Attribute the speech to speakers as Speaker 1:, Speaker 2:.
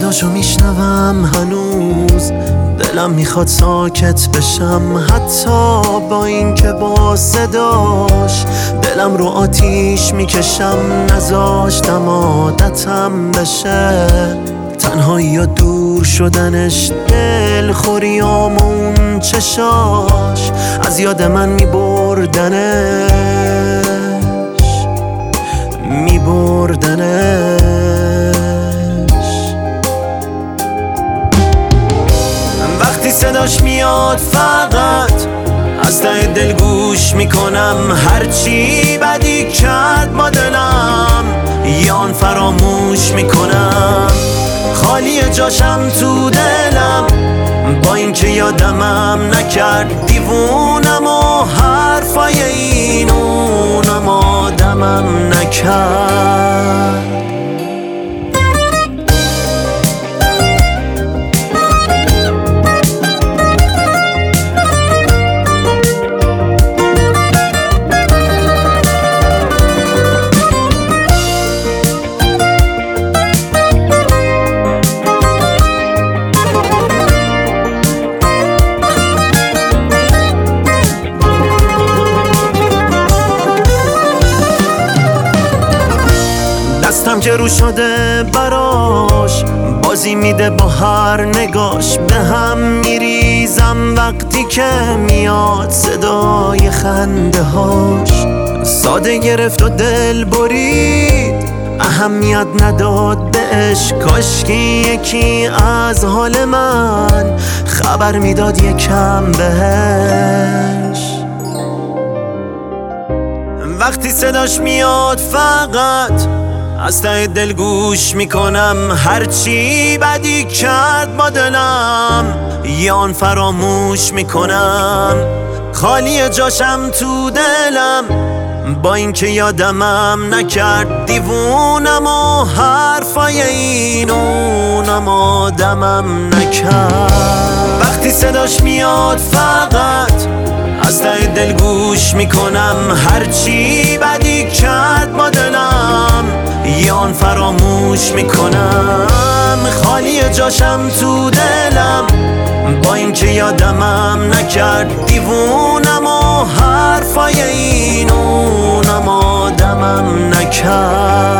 Speaker 1: صداشو میشنوم هنوز، دلم میخواد ساکت بشم، حتی با این که با صداش دلم رو آتیش میکشم. نذاشتم عادتم بشه تنهایی و دور شدنش، دلخوریام و اون چشاش از یاد من میبردنش. وقتی صداش میاد فقط از ته دل گوش میکنم، هرچی بدی کرد با دلم یه آن فراموش میکنم. خالی جاشم تو دلم با این که یادمم نکرد، دیوونم و حرفای این اونم آدمم نکرد. دستم که رو شده براش، بازی میده با هر نگاش، به هم میریزم وقتی که میاد صدای خنده هاش. ساده گرفت و دل برید، اهمیت نداد بهش، کاشکی یکی از حال من خبر میداد یکم بهش. وقتی صداش میاد فقط از ته دل گوش میکنم، هرچی بدی کرد با دلم یه آن فراموش میکنم. خالی جاشم تو دلم با این که یادمم نکرد، دیوونم و حرفای این اونم آدمم نکرد. وقتی صداش میاد فقط از ته دل گوش میکنم، هرچی بدی کرد با دلم یه آن فراموش میکنم. خالی جاشم تو دلم با این که یادمم نکرد، دیوونم و حرفای این اونم آدمم نکرد.